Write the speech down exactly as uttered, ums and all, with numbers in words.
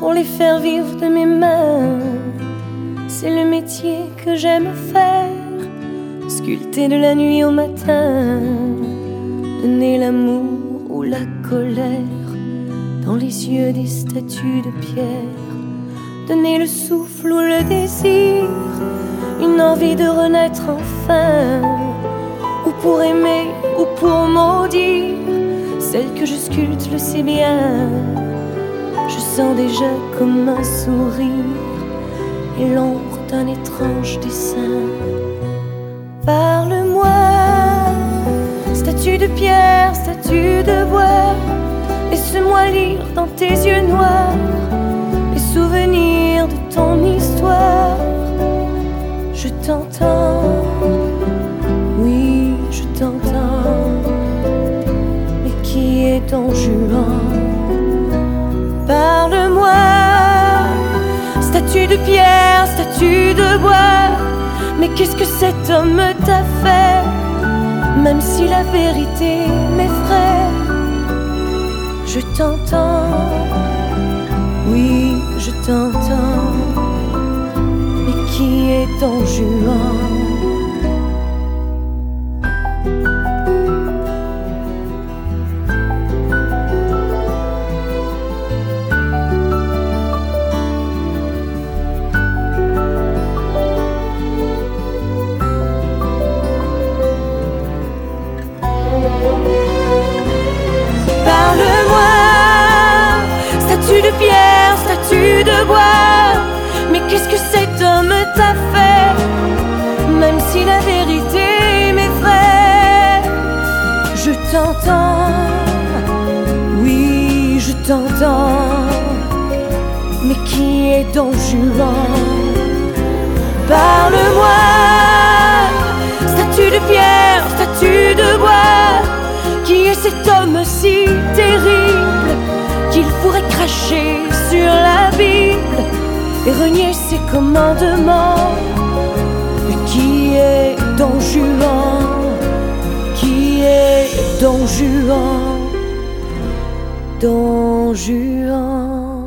pour les faire vivre de mes mains. C'est le métier que j'aime faire, sculpter de la nuit au matin, donner l'amour ou la colère dans les yeux des statues de pierre, donner le souffle ou le désir, une envie de renaître enfin, ou pour aimer ou pour maudire. Celle que je sculpte le sait bien, je sens déjà comme un sourire et l'ombre d'un étrange dessin. Parle-moi, statue de pierre, statue de bois, laisse-moi lire dans tes yeux noirs les souvenirs de ton histoire. Je t'entends, oui, je t'entends, mais qui est Don Juan? Parle-moi, statue de pierre, statue de bois, mais qu'est-ce que cet homme t'a fait? Même si la vérité m'effraie, je t'entends, oui, je t'entends, mais qui est Don Juan? Parle-moi, statue de pierre, statue de bois, mais qu'est-ce que cet homme t'a fait? Même si la vérité m'effraie, je t'entends, oui, je t'entends, mais qui est Don Juan? Parle-moi, statue de pierre, statue de bois, qui est cet homme si terrible qu'il pourrait cracher sur la Bible et renier ses commandements? Mais qui est Don Juan? Qui est Don Juan? Don Juan.